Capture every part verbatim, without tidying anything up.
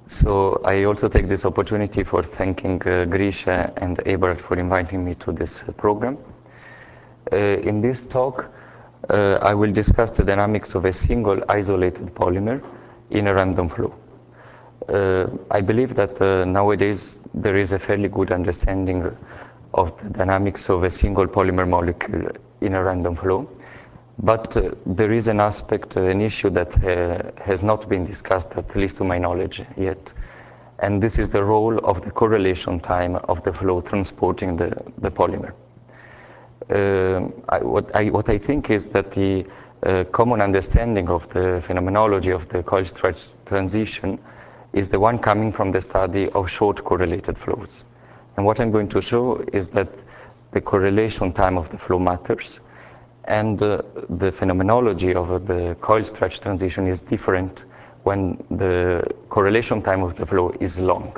So I also take this opportunity for thanking uh, Grisha and Eberhard for inviting me to this uh, program. Uh, in this talk, uh, I will discuss the dynamics of a single isolated polymer in a random flow. Uh, I believe that uh, nowadays there is a fairly good understanding of the dynamics of a single polymer molecule in a random flow. But uh, there is an aspect, uh, an issue that uh, has not been discussed, at least to my knowledge yet. And this is the role of the correlation time of the flow transporting the, the polymer. Uh, I, what, I, what I think is that the uh, common understanding of the phenomenology of the coil stretch transition is the one coming from the study of short correlated flows. And what I'm going to show is that the correlation time of the flow matters, and uh, the phenomenology of the coil stretch transition is different when the correlation time of the flow is long.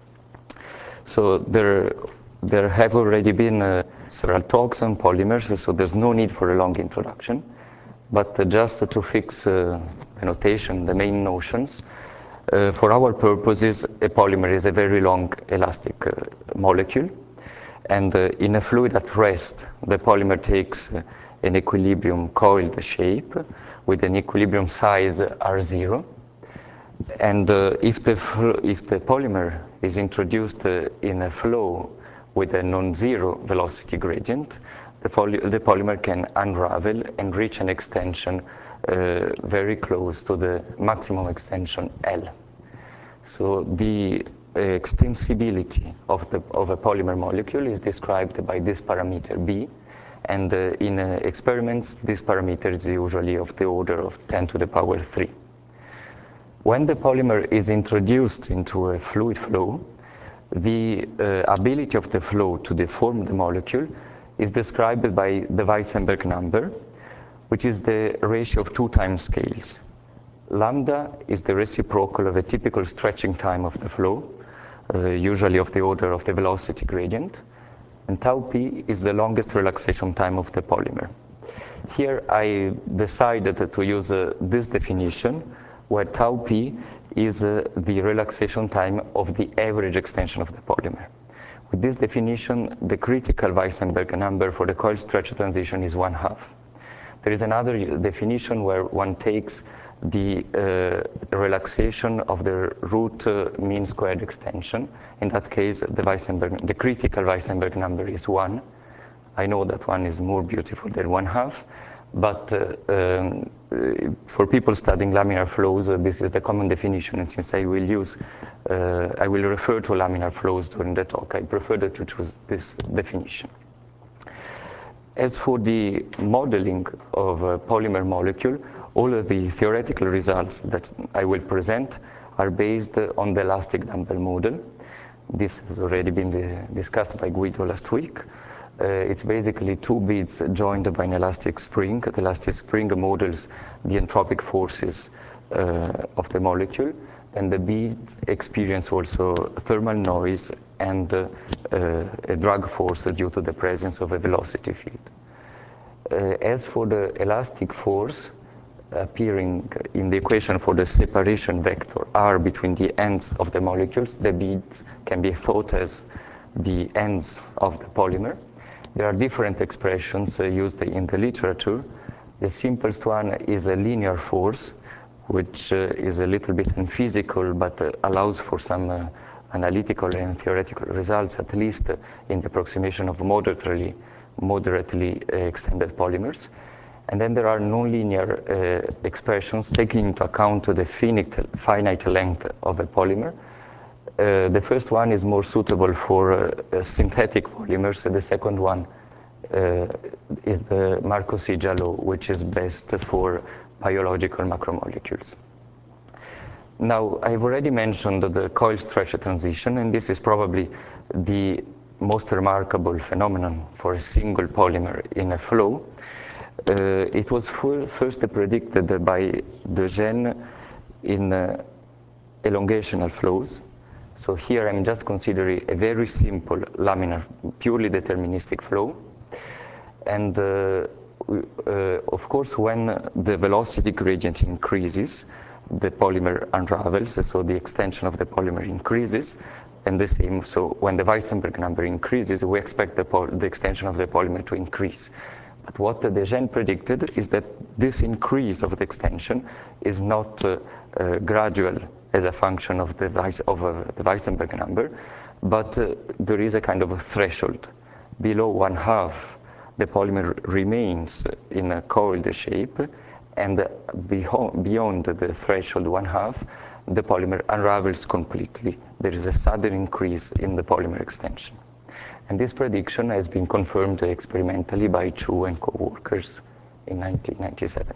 So there, there have already been uh, several talks on polymers, so there's no need for a long introduction. But uh, just to fix uh, the notation, the main notions, uh, for our purposes, a polymer is a very long elastic uh, molecule. And uh, in a fluid at rest, the polymer takes uh, an equilibrium coiled shape with an equilibrium size R zero. And uh, if, the if the polymer is introduced uh, in a flow with a non-zero velocity gradient, the, the polymer can unravel and reach an extension uh, very close to the maximum extension L. So the uh, extensibility of, the, of a polymer molecule is described by this parameter B. And uh, in uh, experiments, this parameter is usually of the order of ten to the power three. When the polymer is introduced into a fluid flow, the uh, ability of the flow to deform the molecule is described by the Weissenberg number, which is the ratio of two time scales. Lambda is the reciprocal of a typical stretching time of the flow, uh, usually of the order of the velocity gradient, and tau p is the longest relaxation time of the polymer. Here I decided to use uh, this definition, where tau p is uh, the relaxation time of the average extension of the polymer. With this definition, the critical Weissenberg number for the coil stretch transition is one half. There is another definition where one takes the uh, relaxation of the root uh, mean squared extension. In that case, the Weissenberg, the critical Weissenberg number is one. I know that one is more beautiful than one half, but uh, um, uh, for people studying laminar flows, uh, this is the common definition, and since I will use, uh, I will refer to laminar flows during the talk, I prefer to choose this definition. As for the modeling of a polymer molecule, all of the theoretical results that I will present are based on the elastic dumbbell model. This has already been discussed by Guido last week. Uh, it's basically two beads joined by an elastic spring. The elastic spring models the entropic forces uh, of the molecule, and the beads experience also thermal noise and uh, uh, a drag force due to the presence of a velocity field. Uh, as for the elastic force appearing in the equation for the separation vector R between the ends of the molecules, the beads can be thought as the ends of the polymer. There are different expressions uh, used in the literature. The simplest one is a linear force, which uh, is a little bit unphysical, but uh, allows for some uh, analytical and theoretical results, at least uh, in the approximation of moderately, moderately uh, extended polymers. And then there are nonlinear uh, expressions taking into account the finite, finite length of a polymer. Uh, the first one is more suitable for uh, synthetic polymers, and the second one uh, is the Marco-Sigia law, which is best for biological macromolecules. Now, I've already mentioned the coil stretch transition, and this is probably the most remarkable phenomenon for a single polymer in a flow. Uh, it was first predicted by De Gennes in uh, elongational flows. So here I'm just considering a very simple laminar, purely deterministic flow. And uh, uh, of course, when the velocity gradient increases, the polymer unravels, so the extension of the polymer increases, and the same, so when the Weissenberg number increases, we expect the, the extension of the polymer to increase. But what De Gennes predicted is that this increase of the extension is not uh, uh, gradual as a function of the, Weiss, of, uh, the Weissenberg number, but uh, there is a kind of a threshold. Below one half, the polymer remains in a coiled shape, and uh, beyond the threshold one half, the polymer unravels completely. There is a sudden increase in the polymer extension. And this prediction has been confirmed experimentally by Chu and co-workers in nineteen ninety-seven.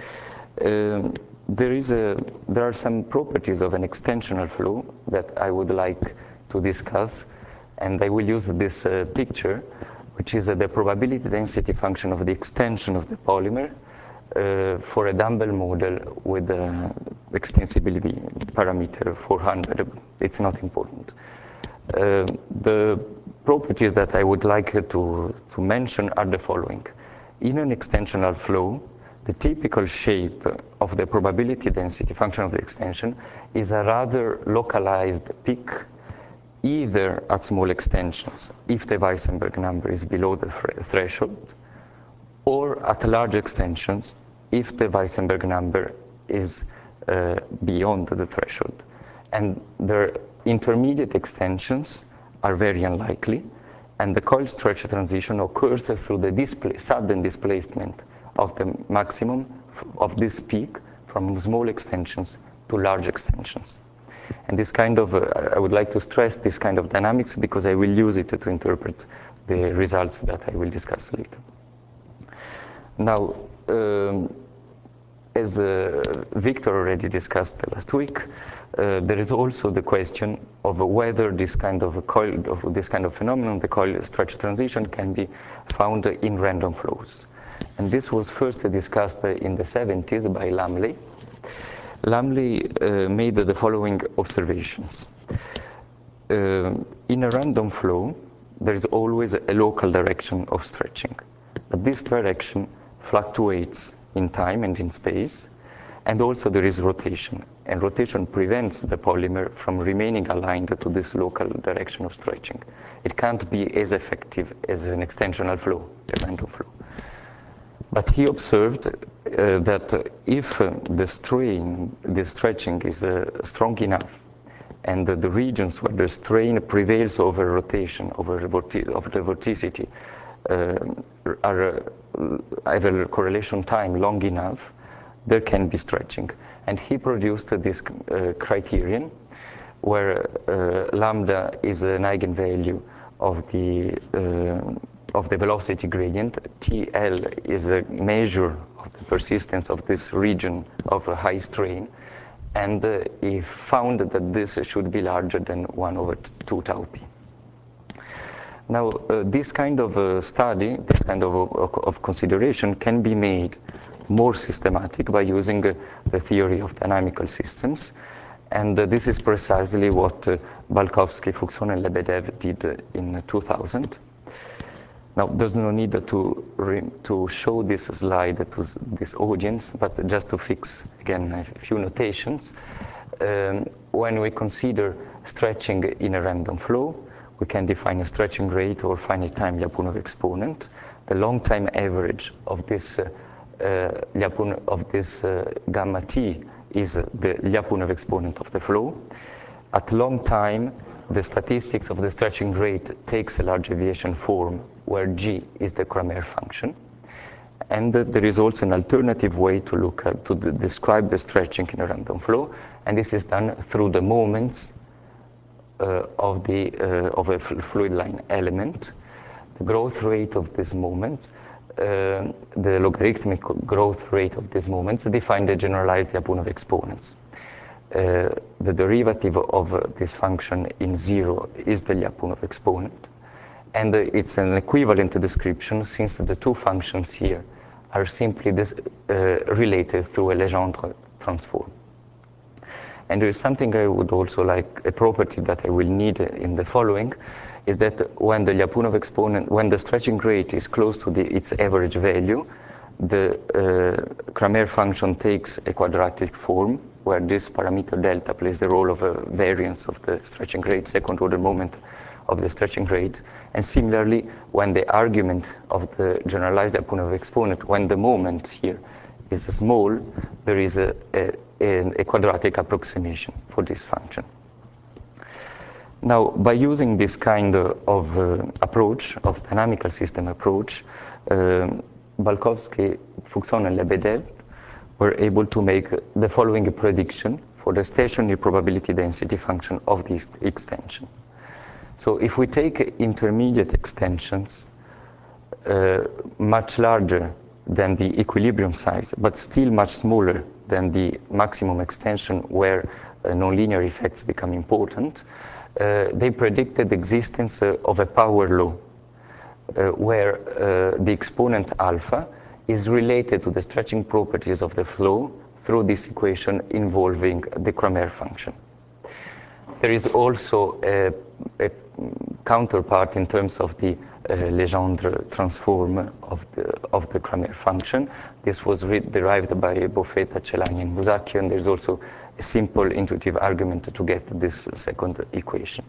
Um, there, is a, there are some properties of an extensional flow that I would like to discuss, and I will use this uh, picture, which is uh, the probability density function of the extension of the polymer uh, for a Dumbbell model with uh, extensibility parameter four hundred. It's not important. Uh, the properties that I would like to, to mention are the following. In an extensional flow, the typical shape of the probability density function of the extension is a rather localized peak, either at small extensions, if the Weissenberg number is below the threshold, or at large extensions, if the Weissenberg number is uh, beyond the threshold. And their intermediate extensions are very unlikely, and the coil stretch transition occurs through the display, sudden displacement of the maximum of this peak from small extensions to large extensions. And this kind of, uh, I would like to stress this kind of dynamics because I will use it to interpret the results that I will discuss later. Now, um, as uh, Victor already discussed last week, uh, there is also the question of whether this kind of a coil, of this kind of phenomenon, the coil stretch transition, can be found in random flows. And this was first discussed in the seventies by Lumley. Lumley uh, made the following observations. Uh, in a random flow, there is always a local direction of stretching, but this direction fluctuates in time and in space, and also there is rotation, and rotation prevents the polymer from remaining aligned to this local direction of stretching. It can't be as effective as an extensional flow, a random flow. But he observed uh, that if uh, the strain, the stretching is uh, strong enough, and uh, the regions where the strain prevails over rotation, over, vorti over the vorticity, uh, are, uh, have a correlation time long enough, there can be stretching. And he produced uh, this uh, criterion where uh, lambda is an eigenvalue of the uh, of the velocity gradient. T L is a measure of the persistence of this region of a high strain, and uh, he found that this should be larger than one over two tau p. Now, uh, this kind of uh, study, this kind of, of, of consideration can be made more systematic by using uh, the theory of dynamical systems, and uh, this is precisely what uh, Balkovsky, Fuxon, and Lebedev did uh, in two thousand. Now, there's no need to, re to show this slide to this audience, but just to fix, again, a few notations. Um, when we consider stretching in a random flow, we can define a stretching rate or finite time Lyapunov exponent. The long time average of this, uh, uh, Lyapunov, of this uh, gamma t is the Lyapunov exponent of the flow. At long time, the statistics of the stretching rate takes a large deviation form where G is the Cramér function. And uh, there is also an alternative way to look at, to the, describe the stretching in a random flow, and this is done through the moments uh, of, the, uh, of a fluid line element. The growth rate of these moments, uh, the logarithmic growth rate of these moments define the generalized Lyapunov exponents. Uh, the derivative of uh, this function in zero is the Lyapunov exponent, and uh, it's an equivalent description since the two functions here are simply this, uh, related through a Legendre transform. And there is something I would also like, a property that I will need in the following, is that when the Lyapunov exponent, when the stretching rate is close to the, its average value, the uh, Cramér function takes a quadratic form, where this parameter delta plays the role of a variance of the stretching rate, second order moment of the stretching rate. And similarly, when the argument of the generalized Lyapunov exponent, when the moment here is small, there is a, a, a quadratic approximation for this function. Now, by using this kind of uh, approach, of dynamical system approach, uh, Balkovsky, Fuxon, and Lebedev were able to make the following prediction for the stationary probability density function of this extension. So if we take intermediate extensions uh, much larger than the equilibrium size, but still much smaller than the maximum extension where uh, nonlinear effects become important, uh, they predicted the existence uh, of a power law uh, where uh, the exponent alpha is related to the stretching properties of the flow through this equation involving the Cramér function. There is also a, a counterpart in terms of the uh, Legendre transform of the, of the Cramér function. This was derived by Boffetta, Celani, and Musacchio, and there's also a simple intuitive argument to get this second equation.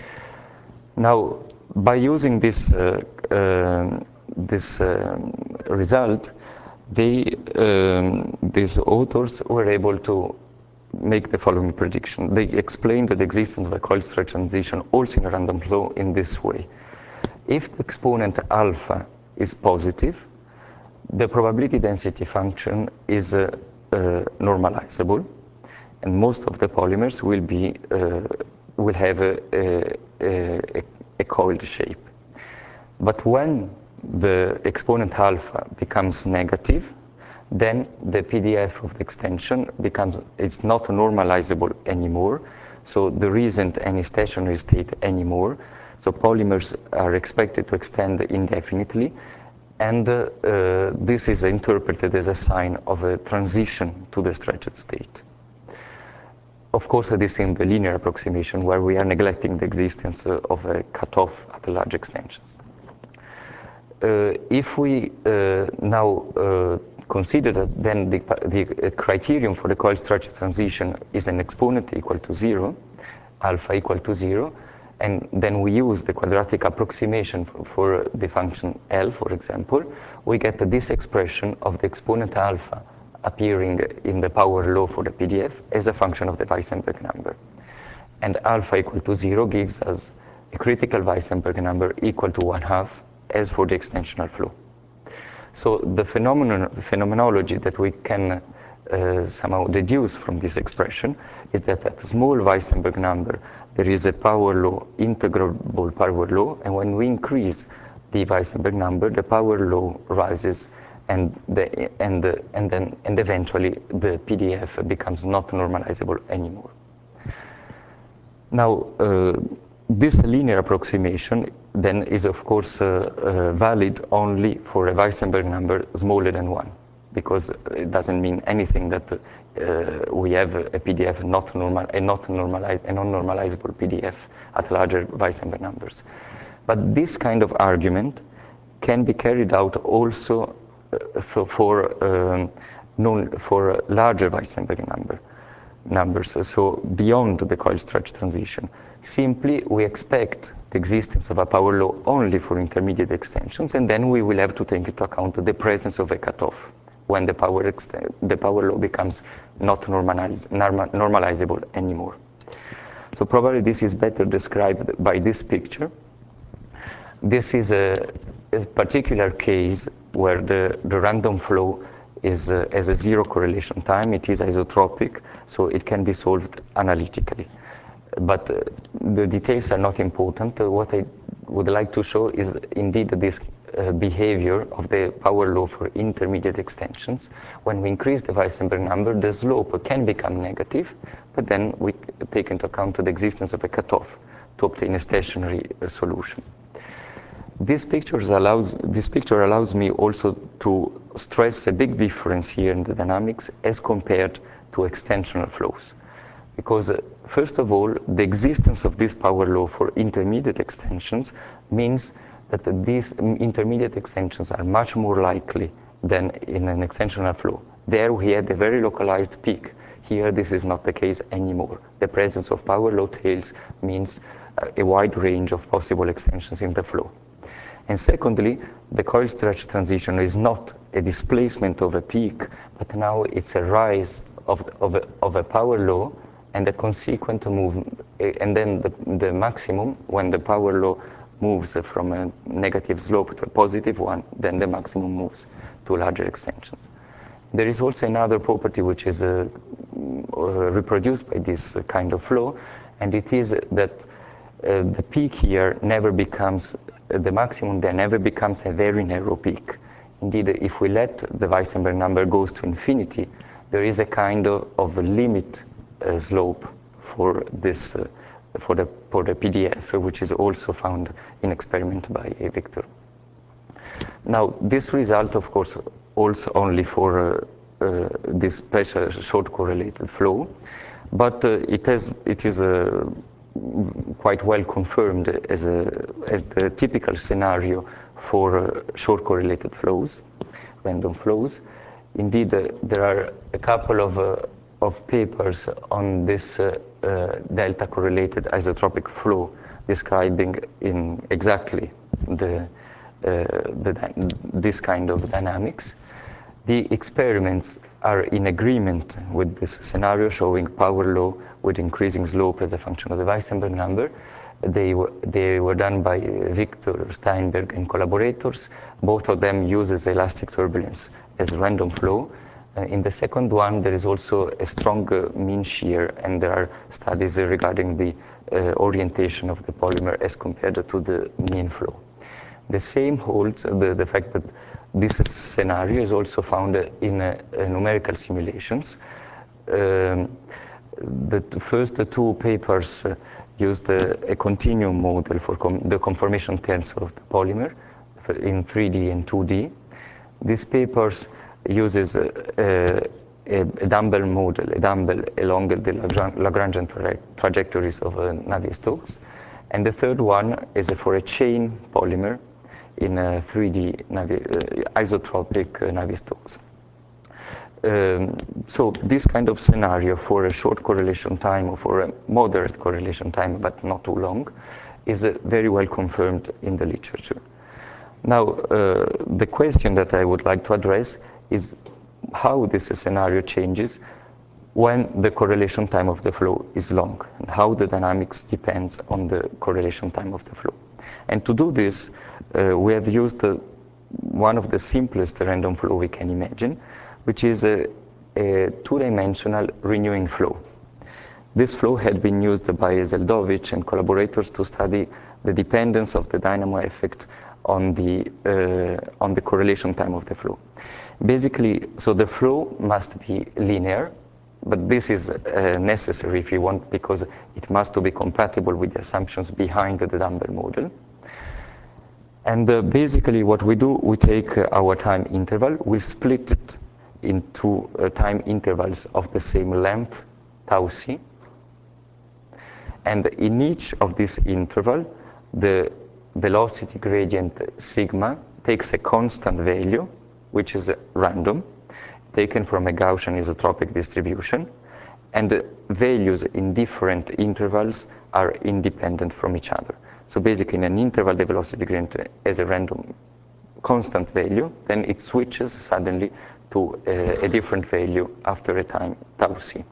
Now, by using this, uh, uh, this uh, result, they, um, these authors were able to make the following prediction. They explained the existence of a coil stretch transition also in a random flow in this way. If the exponent alpha is positive, the probability density function is uh, uh, normalizable, and most of the polymers will be uh, will have a, a, a, a coiled shape. But when the exponent alpha becomes negative, then the P D F of the extension becomes, it's not normalizable anymore, so there isn't any stationary state anymore, so polymers are expected to extend indefinitely, and uh, uh, this is interpreted as a sign of a transition to the stretched state. Of course, this is in the linear approximation where we are neglecting the existence uh, of a cutoff at the large extensions. Uh, if we uh, now uh, consider that then the, the criterion for the coil stretch transition is an exponent equal to zero, alpha equal to zero, and then we use the quadratic approximation for, for the function L, for example, we get this expression of the exponent alpha appearing in the power law for the P D F as a function of the Weissenberg number. And alpha equal to zero gives us a critical Weissenberg number equal to one half as for the extensional flow. So the phenomenon, phenomenology that we can uh, somehow deduce from this expression is that at small Weissenberg number, there is a power law, integrable power law, and when we increase the Weissenberg number, the power law rises, and the, and the, and then and eventually the P D F becomes not normalizable anymore. Now, uh, this linear approximation then is of course uh, uh, valid only for a Weissenberg number smaller than one, because it doesn't mean anything that uh, we have a P D F not normal, a not normalized, a non-normalizable P D F at larger Weissenberg numbers. But this kind of argument can be carried out also uh, for for, um, non, for larger Weissenberg number numbers, so beyond the coil stretch transition. Simply, we expect the existence of a power law only for intermediate extensions, and then we will have to take into account the presence of a cutoff when the power, the power law becomes not normalize, normal, normalizable anymore. So probably this is better described by this picture. This is a, a particular case where the, the random flow is uh, as a zero correlation time. It is isotropic, so it can be solved analytically. But uh, the details are not important. Uh, what I would like to show is indeed this uh, behavior of the power law for intermediate extensions. When we increase the Weissenberg number, the slope can become negative, but then we take into account the existence of a cutoff to obtain a stationary uh, solution. This, pictures allows, this picture allows me also to stress a big difference here in the dynamics as compared to extensional flows. Because uh, first of all, the existence of this power law for intermediate extensions means that uh, these intermediate extensions are much more likely than in an extensional flow. There we had a very localized peak. Here this is not the case anymore. The presence of power law tails means a wide range of possible extensions in the flow. And secondly, the coil stretch transition is not a displacement of a peak, but now it's a rise of, of, a, of a power law and a consequent movement, and then the, the maximum, when the power law moves from a negative slope to a positive one, then the maximum moves to larger extensions. There is also another property which is uh, uh, reproduced by this kind of flow, and it is that uh, the peak here never becomes, uh, the maximum there never becomes a very narrow peak. Indeed, if we let the Weissenberg number goes to infinity, there is a kind of, of a limit uh, slope for this, uh, for the, for the P D F, which is also found in experiment by Victor. Now, this result, of course, also only for uh, uh, this special short correlated flow, but uh, it has it is uh, quite well confirmed as a as the typical scenario for uh, short correlated flows, random flows. Indeed, uh, there are a couple of uh, of papers on this uh, uh, delta correlated isotropic flow describing in exactly the Uh, the, this kind of dynamics. The experiments are in agreement with this scenario, showing power law with increasing slope as a function of the Weissenberg number. They were, they were done by Victor Steinberg and collaborators. Both of them uses elastic turbulence as random flow. Uh, in the second one, there is also a strong uh, mean shear, and there are studies uh, regarding the uh, orientation of the polymer as compared to the mean flow. The same holds the, the fact that this scenario is also found in uh, uh, numerical simulations. Um, the first two papers uh, used uh, a continuum model for com the conformation terms of the polymer in three D and two D. These papers uses uh, uh, a, a dumbbell model, a dumbbell along the Lagrangian tra trajectories of uh, Navier-Stokes. And the third one is uh, for a chain polymer in a three D Navi uh, isotropic uh, Navier-Stokes. Um, so this kind of scenario for a short correlation time or for a moderate correlation time, but not too long, is uh, very well confirmed in the literature. Now, uh, the question that I would like to address is how this scenario changes when the correlation time of the flow is long, and how the dynamics depends on the correlation time of the flow. And to do this, uh, we have used uh, one of the simplest random flow we can imagine, which is a, a two-dimensional renewing flow. This flow had been used by Zeldovich and collaborators to study the dependence of the dynamo effect on the, uh, on the correlation time of the flow. Basically, so the flow must be linear, but this is uh, necessary if you want, because it must to be compatible with the assumptions behind the dumbbell model. And uh, basically what we do, we take uh, our time interval, we split it into uh, time intervals of the same length, tau c. And in each of this interval, the velocity gradient sigma takes a constant value, which is random, taken from a Gaussian isotropic distribution, and the values in different intervals are independent from each other. So basically in an interval, the velocity gradient has a random constant value, then it switches suddenly to a, a different value after a time, tau c.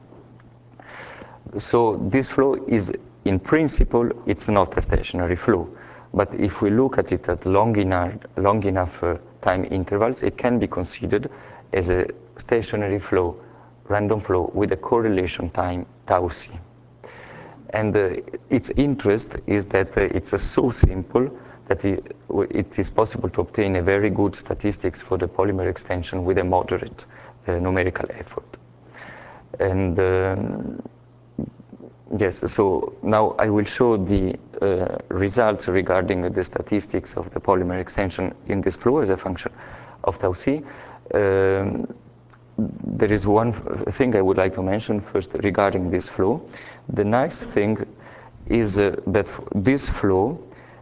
So this flow is, in principle, it's not a stationary flow. But if we look at it at long enough, long enough uh, time intervals, it can be considered as a stationary flow, random flow with a correlation time tau c. And uh, its interest is that uh, it's uh, so simple that it, it is possible to obtain a very good statistics for the polymer extension with a moderate uh, numerical effort. And um, yes, so now I will show the uh, results regarding the statistics of the polymer extension in this flow as a function of tau c. Um, there is one thing I would like to mention first regarding this flow. The nice thing is uh, that this flow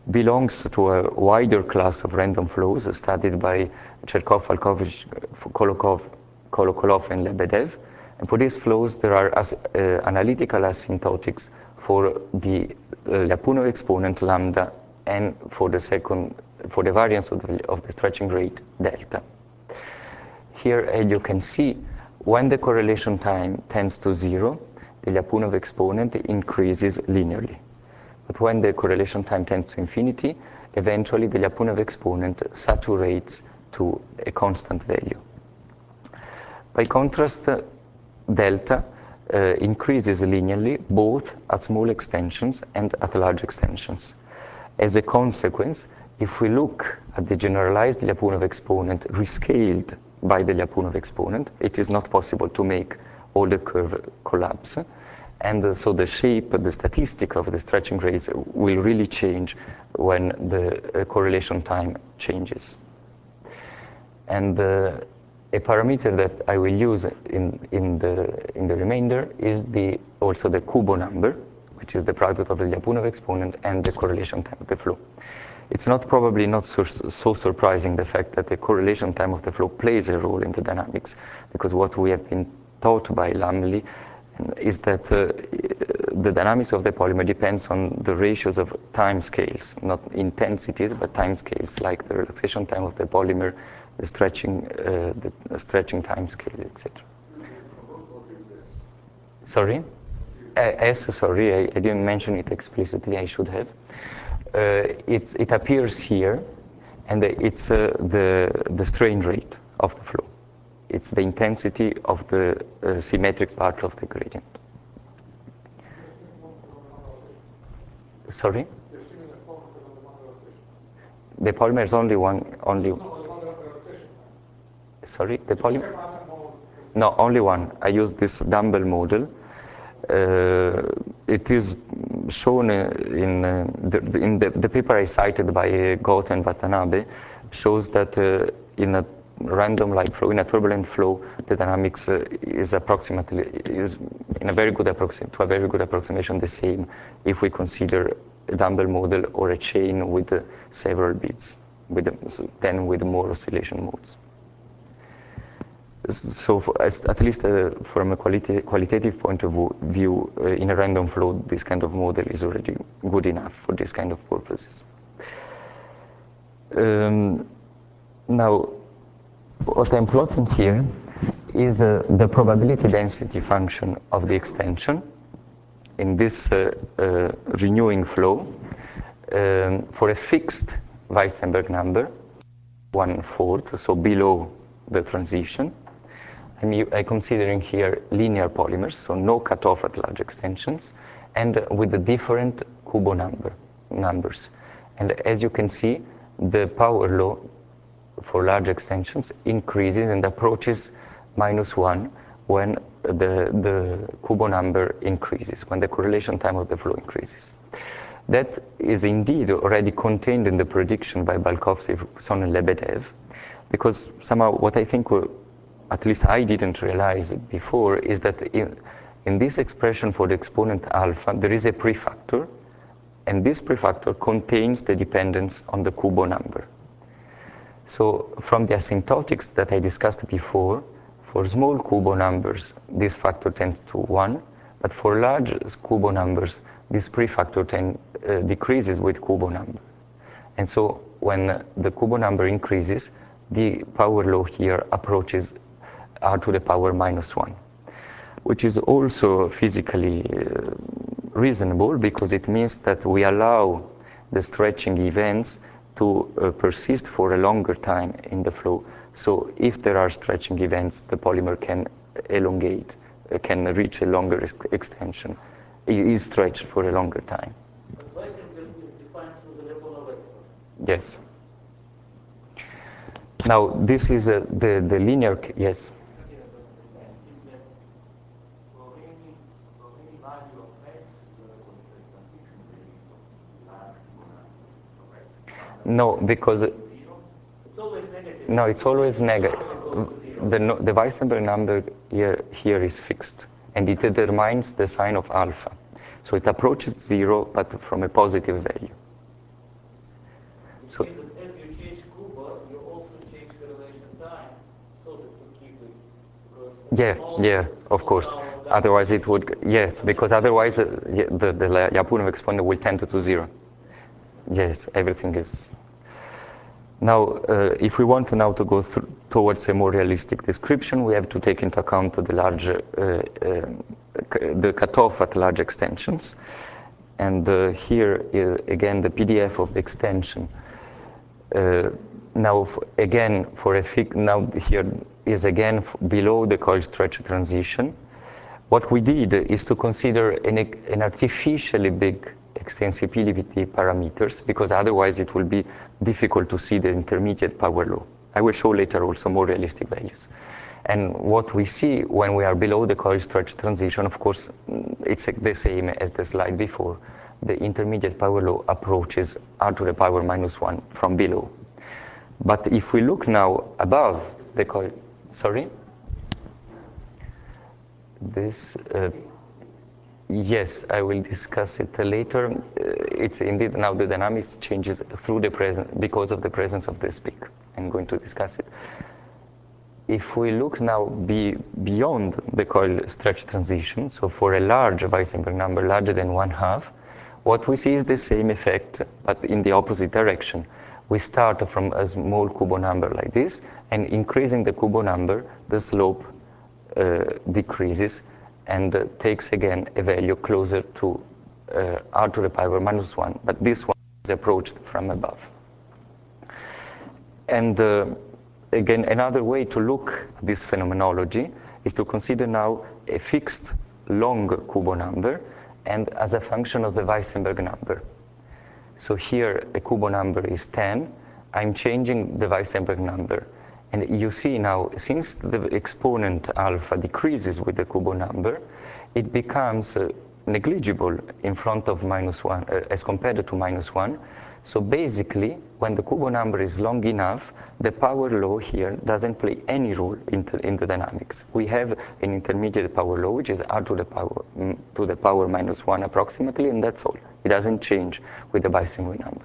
belongs to a wider class of random flows studied by Cherkov, Falkovich, Kolokov, Kolokolov, and Lebedev. And for these flows, there are as, uh, analytical asymptotics for the uh, Lyapunov exponent lambda and for the second, for the variance of the, of the stretching rate delta. Here, as you can see, when the correlation time tends to zero, the Lyapunov exponent increases linearly. But when the correlation time tends to infinity, eventually the Lyapunov exponent saturates to a constant value. By contrast, uh, delta uh, increases linearly both at small extensions and at large extensions. As a consequence, if we look at the generalized Lyapunov exponent rescaled by the Lyapunov exponent, it is not possible to make all the curve collapse. And uh, so the shape, the statistic of the stretching rates will really change when the uh, correlation time changes. And uh, a parameter that I will use in, in, the, in the remainder is the, also the Kubo number, which is the product of the Lyapunov exponent and the correlation time of the flow. It's not probably not so, so surprising the fact that the correlation time of the flow plays a role in the dynamics, because what we have been taught by Lumley is that uh, the dynamics of the polymer depends on the ratios of time scales, not intensities, but time scales, like the relaxation time of the polymer, the stretching, uh, the, the stretching time scale, et cetera. Sorry? Uh, S, sorry, I, I didn't mention it explicitly, I should have. Uh, it, it appears here, and it's uh, the, the strain rate of the flow. It's the intensity of the uh, symmetric part of the gradient. Sorry? The polymer is only one, only. Sorry, the polymer? No, only one. I use this dumbbell model. Uh, it is shown in, uh, the, in the, the paper I cited by uh, Goto and Watanabe shows that uh, in a random light flow, in a turbulent flow, the dynamics uh, is approximately, is in a very good approximation, to a very good approximation the same if we consider a dumbbell model or a chain with uh, several bits, with the, then with more oscillation modes. So for, at least uh, from a quality, qualitative point of view, uh, in a random flow, this kind of model is already good enough for this kind of purposes. Um, now, what I'm plotting here is uh, the probability density function of the extension in this uh, uh, renewing flow um, for a fixed Weissenberg number, one-fourth, so below the transition. I'm, I'm considering here linear polymers, so no cutoff at large extensions, and with the different Kubo number, numbers. And as you can see, the power law for large extensions increases and approaches minus one when the, the Kubo number increases, when the correlation time of the flow increases. That is indeed already contained in the prediction by Balkovsky, Son, and Lebedev, because somehow what I think were, at least I didn't realize it before, is that in, in this expression for the exponent alpha, there is a prefactor, and this prefactor contains the dependence on the Kubo number. So from the asymptotics that I discussed before, for small Kubo numbers, this factor tends to one, but for large Kubo numbers, this prefactor tend, uh, decreases with Kubo number. And so when the Kubo number increases, the power law here approaches r to the power minus one, which is also physically uh, reasonable because it means that we allow the stretching events to uh, persist for a longer time in the flow. So if there are stretching events, the polymer can elongate, uh, can reach a longer ex extension. It is stretched for a longer time. But Weissenberg is defined through the Lyapunov exponent. Yes. Now this is uh, the, the linear, yes? No, because it's always negative. no, it's always negative. The, no, the Weissenberg number here, here is fixed, and it determines the sign of alpha. So it approaches zero, but from a positive value. So means that as you change Kuba, you also change correlation time so that you keep it. Because yeah, small, yeah, small of course. tau doesn't Otherwise it change would, yes, because otherwise uh, yeah, the, the Lyapunov exponent will tend to zero. Yes, everything is. Now, uh, if we want to now to go through, towards a more realistic description, we have to take into account the large, uh, uh, the cutoff at large extensions. And uh, here, uh, again, the P D F of the extension. Uh, now, f again, for a fig, now here is again f below the coil stretch transition. What we did is to consider an, an artificially big extensibility parameters, because otherwise it will be difficult to see the intermediate power law. I will show later also more realistic values. And what we see when we are below the coil stretch transition, of course, it's the same as the slide before. The intermediate power law approaches r to the power minus one from below. But if we look now above the coil, sorry? This, uh, yes, I will discuss it later. Uh, it's indeed now the dynamics changes through the present because of the presence of this peak. I'm going to discuss it. If we look now be beyond the coil stretch transition, so for a large Weissenberg number larger than one half, what we see is the same effect, but in the opposite direction. We start from a small Kubo number like this, and increasing the Kubo number, the slope uh, decreases and uh, takes again a value closer to uh, r to the power minus one, but this one is approached from above. And uh, again, another way to look at this phenomenology is to consider now a fixed long Kubo number and as a function of the Weissenberg number. So here a Kubo number is ten. I'm changing the Weissenberg number. And you see now, since the exponent alpha decreases with the Kubo number, it becomes uh, negligible in front of minus one, uh, as compared to minus one. So basically, when the Kubo number is long enough, the power law here doesn't play any role in the, in the dynamics. We have an intermediate power law, which is r to the power mm, to the power minus one approximately, and that's all. It doesn't change with the Weissenberg number.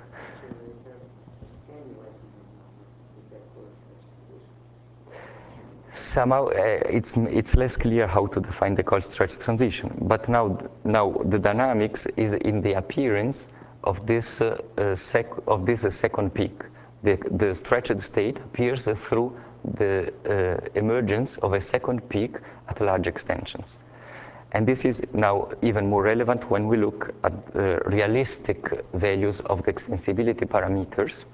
Somehow uh, it's it's less clear how to define the coil stretch transition. But now now the dynamics is in the appearance of this uh, uh, sec of this uh, second peak. The the stretched state appears uh, through the uh, emergence of a second peak at large extensions. And this is now even more relevant when we look at the realistic values of the extensibility parameters.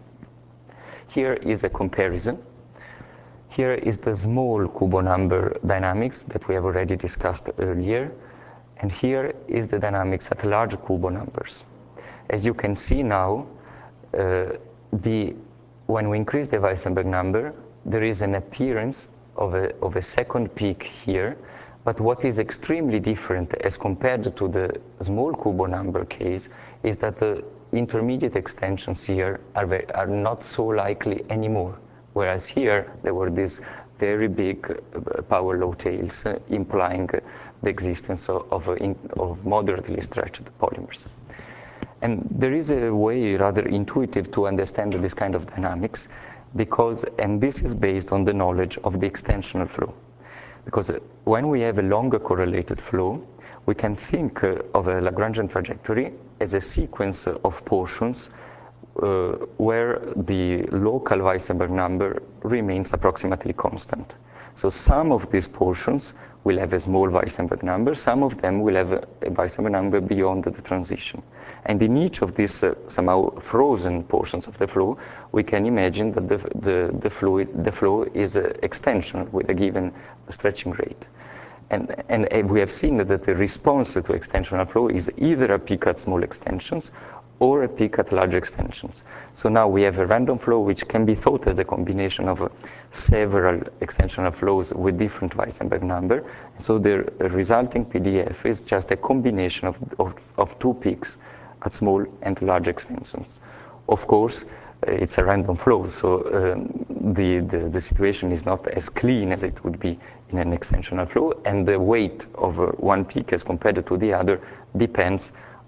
Here is a comparison. Here is the small Kubo number dynamics that we have already discussed earlier. And here is the dynamics at large Kubo numbers. As you can see now, uh, the, when we increase the Weissenberg number, there is an appearance of a, of a second peak here. But what is extremely different as compared to the small Kubo number case is that the intermediate extensions here are, very, are not so likely anymore. Whereas here, there were these very big uh, power law tails uh, implying uh, the existence of, of, uh, in, of moderately stretched polymers. And there is a way rather intuitive to understand this kind of dynamics because, and this is based on the knowledge of the extensional flow. Because uh, when we have a longer correlated flow, we can think uh, of a Lagrangian trajectory as a sequence of portions Uh, where the local Weissenberg number remains approximately constant. So some of these portions will have a small Weissenberg number, some of them will have a, a Weissenberg number beyond the transition. And in each of these uh, somehow frozen portions of the flow, we can imagine that the, the, the, fluid, the flow is uh, extensional with a given stretching rate. And, and we have seen that the response to extensional flow is either a peak at small extensions or a peak at large extensions. So now we have a random flow which can be thought as a combination of uh, several extensional flows with different Weissenberg number. So the resulting P D F is just a combination of, of, of two peaks at small and large extensions. Of course, uh, it's a random flow, so um, the, the, the situation is not as clean as it would be in an extensional flow, and the weight of uh, one peak as compared to the other depends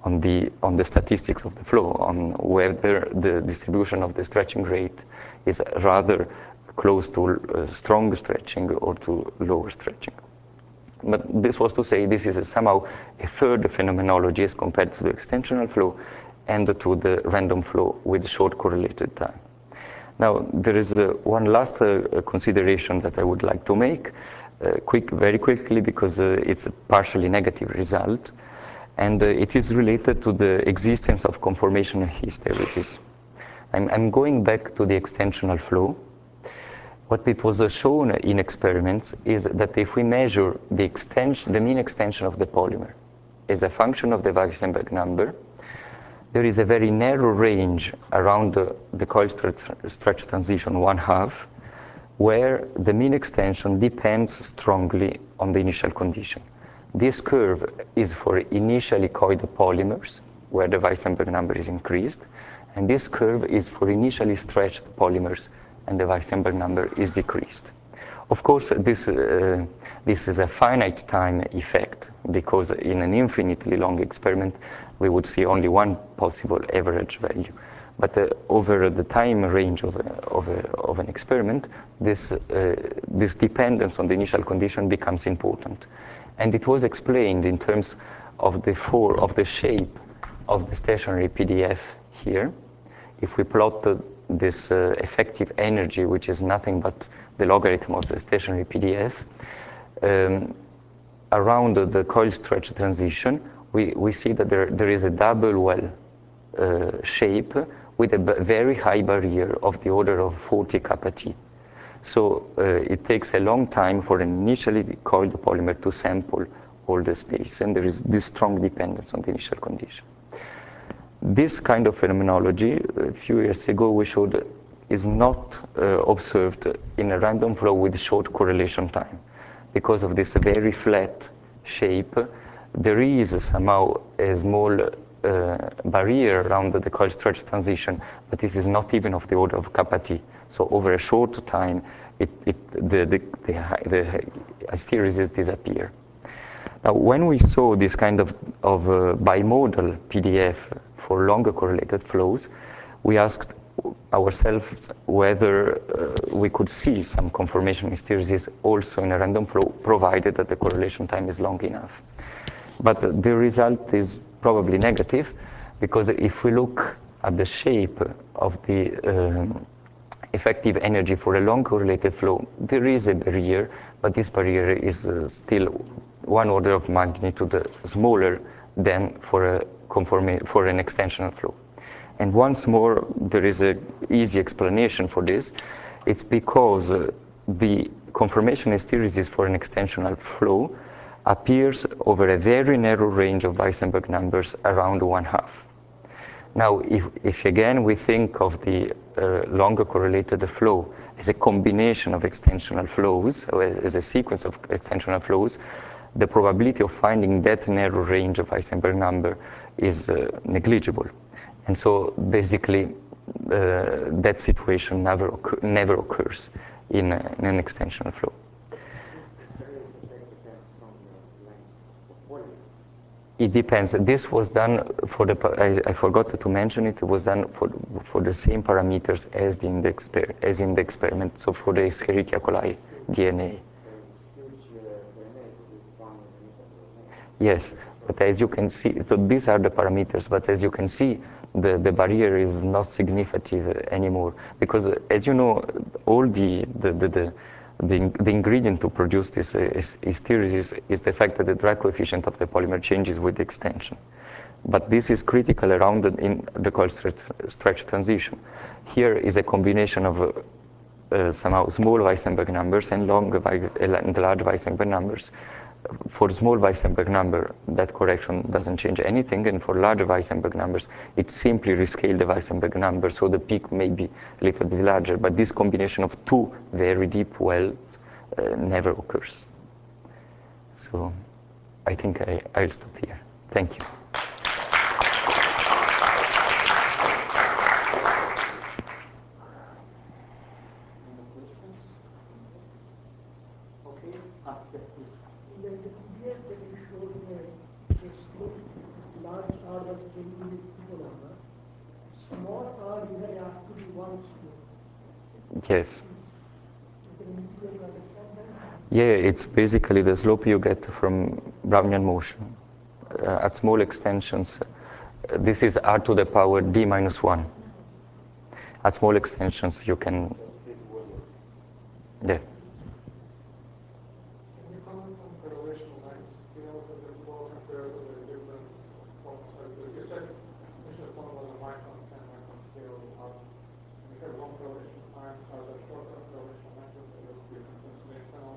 on the on the statistics of the flow, on whether the distribution of the stretching rate is rather close to uh, strong stretching or to lower stretching. But this was to say this is a somehow a third phenomenology as compared to the extensional flow and to the random flow with short correlated time. Now, there is uh, one last uh, consideration that I would like to make, uh, quick, very quickly, because uh, it's a partially negative result, and uh, it is related to the existence of conformational hysteresis. I'm, I'm going back to the extensional flow. What it was uh, shown in experiments is that if we measure the extension, the mean extension of the polymer as a function of the Weissenberg number, there is a very narrow range around the, the coil stretch, stretch transition one half, where the mean extension depends strongly on the initial condition. This curve is for initially coiled polymers, where the Weissenberg number is increased, and this curve is for initially stretched polymers, and the Weissenberg number is decreased. Of course, this, uh, this is a finite time effect, because in an infinitely long experiment, we would see only one possible average value. But uh, over the time range of, a, of, a, of an experiment, this, uh, this dependence on the initial condition becomes important. And it was explained in terms of the, four, of the shape of the stationary P D F here. If we plot the, this uh, effective energy, which is nothing but the logarithm of the stationary P D F, um, around the, the coil stretch transition, we, we see that there, there is a double well uh, shape with a very high barrier of the order of forty kappa T. So uh, it takes a long time for an initially coiled polymer to sample all the space, and there is this strong dependence on the initial condition. This kind of phenomenology, a few years ago, we showed is not uh, observed in a random flow with short correlation time. Because of this very flat shape, there is somehow a small uh, barrier around the coil stretch transition, but this is not even of the order of kappa T. So over a short time, it, it, the, the, the, the hysteresis disappear. Now, when we saw this kind of, of uh, bimodal P D F for longer correlated flows, we asked ourselves whether uh, we could see some conformation hysteresis also in a random flow, provided that the correlation time is long enough. But the result is probably negative, because if we look at the shape of the um, effective energy for a long correlated flow, there is a barrier, but this barrier is uh, still one order of magnitude smaller than for a conformi- for an extensional flow. And once more, there is an easy explanation for this. It's because uh, the conformation hysteresis for an extensional flow appears over a very narrow range of Weissenberg numbers around one half. Now, if, if again we think of the uh, longer correlated flow as a combination of extensional flows, or as, as a sequence of extensional flows, the probability of finding that narrow range of Weissenberg number is uh, negligible. And so basically, uh, that situation never, occur, never occurs in, a, in an extensional flow. It depends. This was done for the, I, I forgot to mention it, it was done for, for the same parameters as, the in the exper, as in the experiment, so for the Escherichia coli D N A. Yes, but as you can see, so these are the parameters, but as you can see, the, the barrier is not significant anymore, because uh, as you know, all the, the, the, the The, the ingredient to produce this uh, hysteresis is the fact that the drag coefficient of the polymer changes with the extension. But this is critical around the, in the coil stretch, stretch transition. Here is a combination of uh, uh, somehow small Weissenberg numbers and long and large Weissenberg numbers. For small Weissenberg number, that correction doesn't change anything, and for large Weissenberg numbers, it simply rescales the Weissenberg number, so the peak may be a little bit larger, but this combination of two very deep wells uh, never occurs. So I think I, I'll stop here. Thank you. Any questions? Okay. Ah, yes, please. The P D F that you showed here, the slope, large R was Small R, you have to be one small. Yes. You can easily understand that. Yeah, it's basically the slope you get from Brownian motion. Uh, at small extensions, uh, this is r to the power d minus one. At small extensions, you can, yeah. Can you comment on correlational length scales that are involved compared to the different forms? Like you said, initial form was a micron, ten micron scale. Um, you have long correlation times, are there shorter correlation lengths that you can consider internal?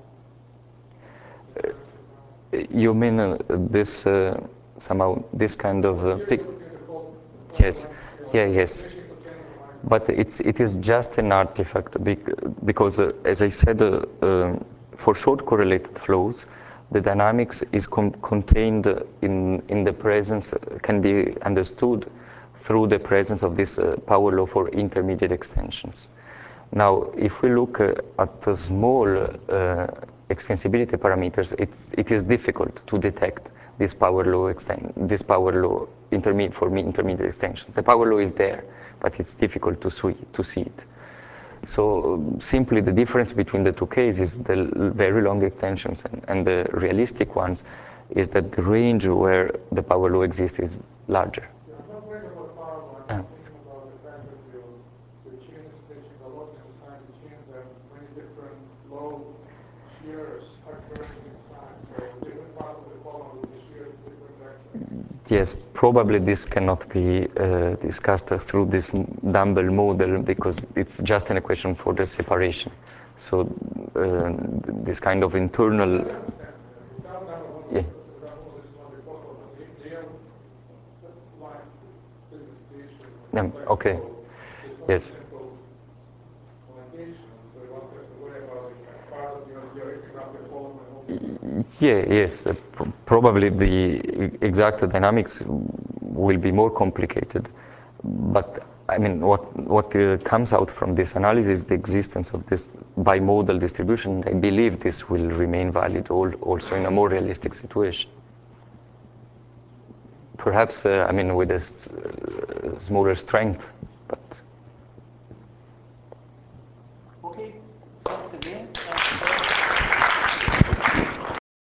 You mean uh, this uh, somehow this kind of uh, pic- yes, yeah, yes. But it's it is just an artifact bec- because, uh, as I said, uh, uh, for short correlated flows, the dynamics is con- contained in in the presence uh, can be understood through the presence of this uh, power law for intermediate extensions. Now, if we look uh, at the small uh, extensibility parameters, it, it is difficult to detect this power law extend, this power law intermediate for me intermediate extensions. The power law is there, but it's difficult to see, to see it. So um, simply the difference between the two cases, the l- very long extensions and, and the realistic ones, is that the range where the power law exists is larger. Yeah, I'm not worried about power law. I'm Ah. thinking about the fact that you, the chain is stretching a lot inside the chain. There are many different low shears occurring inside. So different parts of the column will be sheared in different directions. Yes, probably this cannot be uh, discussed through this m- dumbbell model because it's just an equation for the separation. So uh, this kind of internal, I understand. Uh, without that one, yeah, without one, this is not be possible. But the real life physics issue, um, complex okay, flow, it's not a yes. simple elongation. So one has to worry about it. Part of your, your epigraphic column and all this. Yeah, yes, uh, pr- probably the e- exact dynamics will be more complicated. But I mean, what what uh, comes out from this analysis, the existence of this bimodal distribution, I believe this will remain valid all, also in a more realistic situation. Perhaps, uh, I mean, with a st- uh, smaller strength, but Okay, thanks again. And